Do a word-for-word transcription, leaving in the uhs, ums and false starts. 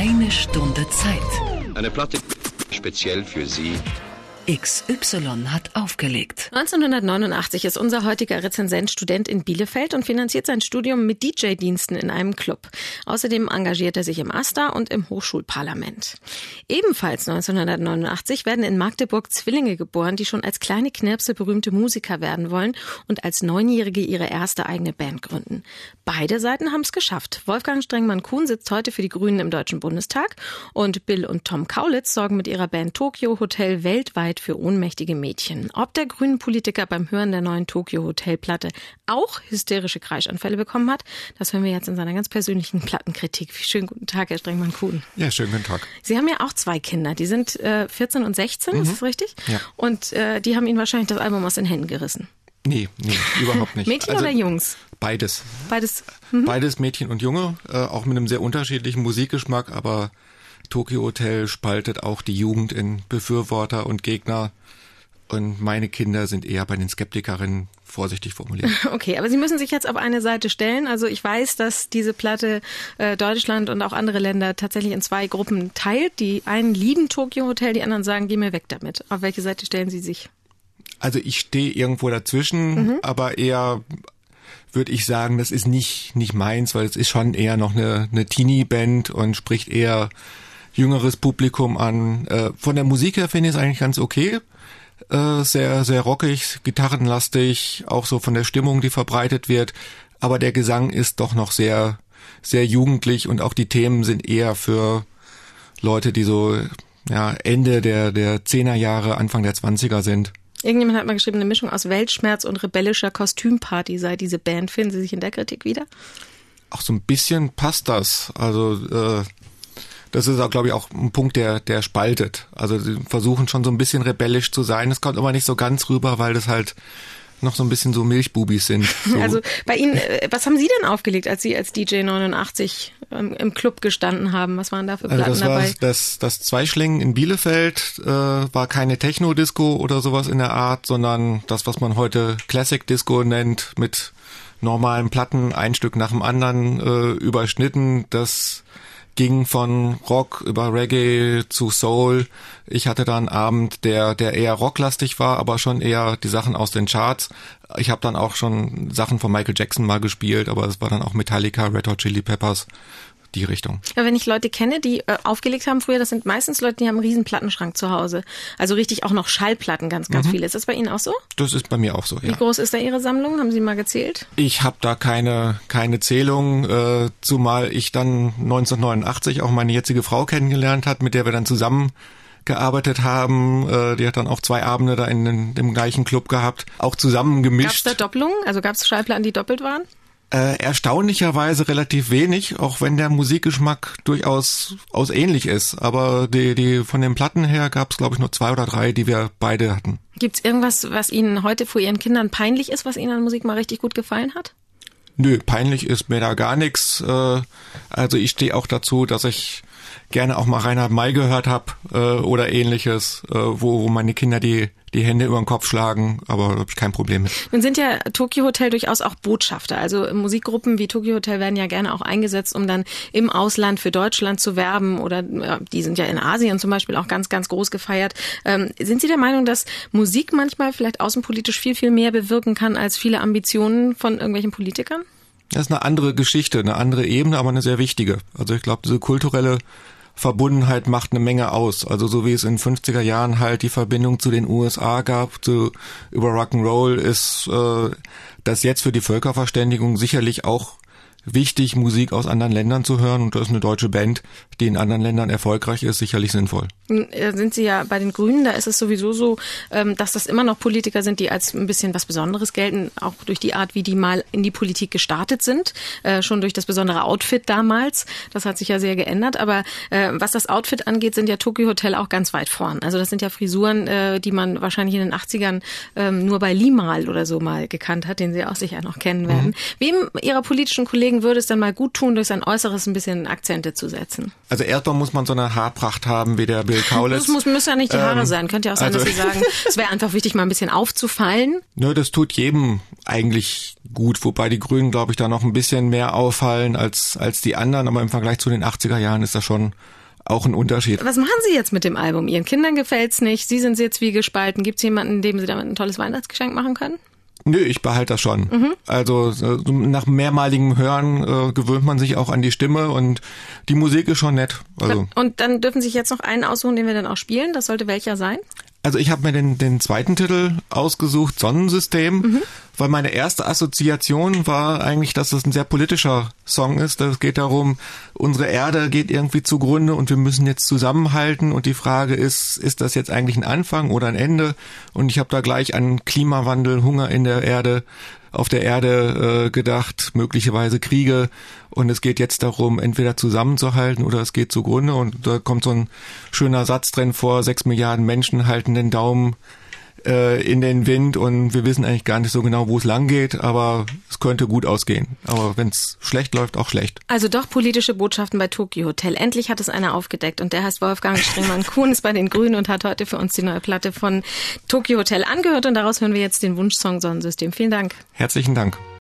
Eine Stunde Zeit. Eine Platte speziell für Sie. X Y hat aufgelegt. neunzehnhundertneunundachtzig ist unser heutiger Rezensent Student in Bielefeld und finanziert sein Studium mit D J-Diensten in einem Club. Außerdem engagiert er sich im AStA und im Hochschulparlament. Ebenfalls neunzehnhundertneunundachtzig werden in Magdeburg Zwillinge geboren, die schon als kleine Knirpse berühmte Musiker werden wollen und als Neunjährige ihre erste eigene Band gründen. Beide Seiten haben es geschafft. Wolfgang Strengmann-Kuhn sitzt heute für die Grünen im Deutschen Bundestag und Bill und Tom Kaulitz sorgen mit ihrer Band Tokio Hotel weltweit für ohnmächtige Mädchen. Ob der grünen Politiker beim Hören der neuen Tokio Hotel-Platte auch hysterische Kreischanfälle bekommen hat, das hören wir jetzt in seiner ganz persönlichen Plattenkritik. Schönen guten Tag, Herr Strengmann-Kuhn. Ja, schönen guten Tag. Sie haben ja auch zwei Kinder, die sind äh, vierzehn und sechzehn, mhm. Ist das richtig? Ja. Und äh, die haben Ihnen wahrscheinlich das Album aus den Händen gerissen. Nee, nee, überhaupt nicht. Mädchen also, oder Jungs? Beides. Beides. Mhm. Beides Mädchen und Junge, äh, auch mit einem sehr unterschiedlichen Musikgeschmack, aber Tokio Hotel spaltet auch die Jugend in Befürworter und Gegner. Und meine Kinder sind eher bei den Skeptikerinnen, vorsichtig formuliert. Okay, aber Sie müssen sich jetzt auf eine Seite stellen. Also ich weiß, dass diese Platte äh, Deutschland und auch andere Länder tatsächlich in zwei Gruppen teilt. Die einen lieben Tokio Hotel, die anderen sagen, geh mir weg damit. Auf welche Seite stellen Sie sich? Also ich stehe irgendwo dazwischen, mhm. aber eher würde ich sagen, das ist nicht nicht meins, weil es ist schon eher noch eine, eine Teenie-Band und spricht eher jüngeres Publikum an. Äh, von der Musik her finde ich es eigentlich ganz okay. Äh, sehr, sehr rockig, gitarrenlastig, auch so von der Stimmung, die verbreitet wird. Aber der Gesang ist doch noch sehr, sehr jugendlich und auch die Themen sind eher für Leute, die so ja Ende der, der Zehnerjahre, Anfang der Zwanziger sind. Irgendjemand hat mal geschrieben, eine Mischung aus Weltschmerz und rebellischer Kostümparty sei diese Band. Finden Sie sich in der Kritik wieder? Auch so ein bisschen passt das. Also äh, das ist auch, glaube ich, auch ein Punkt, der der spaltet. Also sie versuchen schon so ein bisschen rebellisch zu sein. Es kommt aber nicht so ganz rüber, weil das halt noch so ein bisschen so Milchbubis sind. So. Also bei Ihnen, was haben Sie denn aufgelegt, als Sie als D J neunundachtzig im, im Club gestanden haben? Was waren da für Platten also das dabei? War das, das Zweischlingen in Bielefeld äh, war keine Techno-Disco oder sowas in der Art, sondern das, was man heute Classic-Disco nennt, mit normalen Platten, ein Stück nach dem anderen äh, überschnitten. Das ging von Rock über Reggae zu Soul. Ich hatte da einen Abend, der der eher rocklastig war, aber schon eher die Sachen aus den Charts. Ich habe dann auch schon Sachen von Michael Jackson mal gespielt, aber es war dann auch Metallica, Red Hot Chili Peppers, die Richtung. Ja, wenn ich Leute kenne, die äh, aufgelegt haben früher, das sind meistens Leute, die haben einen riesen Plattenschrank zu Hause. Also richtig auch noch Schallplatten, ganz, ganz mhm. viele. Ist das bei Ihnen auch so? Das ist bei mir auch so, ja. Wie groß ist da Ihre Sammlung? Haben Sie mal gezählt? Ich habe da keine keine Zählung, äh, zumal ich dann neunzehnhundertneunundachtzig auch meine jetzige Frau kennengelernt hat, mit der wir dann zusammen gearbeitet haben. Äh, die hat dann auch zwei Abende da in, in dem gleichen Club gehabt, auch zusammen gemischt. Gab es da Doppelungen? Also gab es Schallplatten, die doppelt waren? Äh, erstaunlicherweise relativ wenig, auch wenn der Musikgeschmack durchaus aus ähnlich ist. Aber die, die von den Platten her gab es, glaube ich, nur zwei oder drei, die wir beide hatten. Gibt's irgendwas, was Ihnen heute vor Ihren Kindern peinlich ist, was Ihnen an Musik mal richtig gut gefallen hat? Nö, peinlich ist mir da gar nichts. Äh, also ich stehe auch dazu, dass ich gerne auch mal Reinhard May gehört habe äh, oder ähnliches, äh, wo, wo meine Kinder die die Hände über den Kopf schlagen, aber da habe ich kein Problem mit. Nun sind ja Tokio Hotel durchaus auch Botschafter. Also Musikgruppen wie Tokio Hotel werden ja gerne auch eingesetzt, um dann im Ausland für Deutschland zu werben oder ja, die sind ja in Asien zum Beispiel auch ganz, ganz groß gefeiert. Ähm, sind Sie der Meinung, dass Musik manchmal vielleicht außenpolitisch viel, viel mehr bewirken kann als viele Ambitionen von irgendwelchen Politikern? Das ist eine andere Geschichte, eine andere Ebene, aber eine sehr wichtige. Also ich glaube, diese kulturelle Verbundenheit macht eine Menge aus. Also so wie es in den fünfziger Jahren halt die Verbindung zu den U S A gab, zu über Rock'n'Roll, ist äh, das jetzt für die Völkerverständigung sicherlich auch wichtig, Musik aus anderen Ländern zu hören. Und das ist eine deutsche Band, die in anderen Ländern erfolgreich ist, sicherlich sinnvoll. Sind Sie ja bei den Grünen, da ist es sowieso so, dass das immer noch Politiker sind, die als ein bisschen was Besonderes gelten, auch durch die Art, wie die mal in die Politik gestartet sind, schon durch das besondere Outfit damals. Das hat sich ja sehr geändert, aber was das Outfit angeht, sind ja Tokio Hotel auch ganz weit vorn. Also das sind ja Frisuren, die man wahrscheinlich in den achtzigern nur bei Limal oder so mal gekannt hat, den Sie auch sicher noch kennen werden. Mhm. Wem Ihrer politischen Kollegen vorlegen, würde es dann mal gut tun, durch sein Äußeres ein bisschen Akzente zu setzen? Also erstmal muss man so eine Haarpracht haben wie der Bill Kaulitz. Das muss, müssen ja nicht die Haare ähm, sein. Könnte ja auch sein, also, dass Sie sagen, es wäre einfach wichtig, mal ein bisschen aufzufallen. Nö, das tut jedem eigentlich gut, wobei die Grünen, glaube ich, da noch ein bisschen mehr auffallen als als die anderen, aber im Vergleich zu den achtziger Jahren ist das schon auch ein Unterschied. Was machen Sie jetzt mit dem Album? Ihren Kindern gefällt's nicht, Sie sind jetzt zwiegespalten. Gibt es jemanden, dem Sie damit ein tolles Weihnachtsgeschenk machen können? Nö, ich behalte das schon. Mhm. Also nach mehrmaligem Hören äh, gewöhnt man sich auch an die Stimme und die Musik ist schon nett. Also. Und dann dürfen Sie sich jetzt noch einen aussuchen, den wir dann auch spielen. Das sollte welcher sein? Also ich habe mir den, den zweiten Titel ausgesucht, Sonnensystem, mhm. weil meine erste Assoziation war eigentlich, dass es ein sehr politischer Song ist. Es geht darum, unsere Erde geht irgendwie zugrunde und wir müssen jetzt zusammenhalten und die Frage ist, ist das jetzt eigentlich ein Anfang oder ein Ende? Und ich habe da gleich an Klimawandel, Hunger in der Erde, auf der Erde äh, gedacht, möglicherweise Kriege und es geht jetzt darum, entweder zusammenzuhalten oder es geht zugrunde und da kommt so ein schöner Satz drin vor, sechs Milliarden Menschen halten den Daumen äh, in den Wind und wir wissen eigentlich gar nicht so genau, wo es lang geht, aber es könnte gut ausgehen. Aber wenn es schlecht läuft, auch schlecht. Also doch politische Botschaften bei Tokyo Hotel. Endlich hat es einer aufgedeckt und der heißt Wolfgang Strengmann-Kuhn, ist bei den Grünen und hat heute für uns die neue Platte von Tokyo Hotel angehört und daraus hören wir jetzt den Wunschsong Sonnensystem. Vielen Dank. Herzlichen Dank.